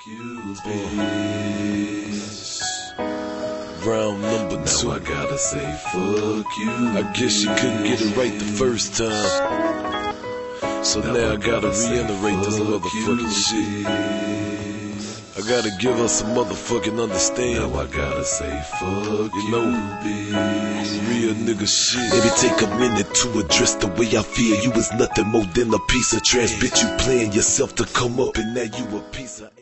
you, bitch. Round number 2. Now I gotta say fuck you. I guess you couldn't get it right the first time, so now I gotta reiterate this motherfucking shit. I gotta give her some motherfucking understanding. Now I gotta say fuck you know, bitch. Real nigga shit. Maybe take a minute to address the way I feel. You was nothing more than a piece of trash. Bitch, you playing yourself to come up, and now you a piece of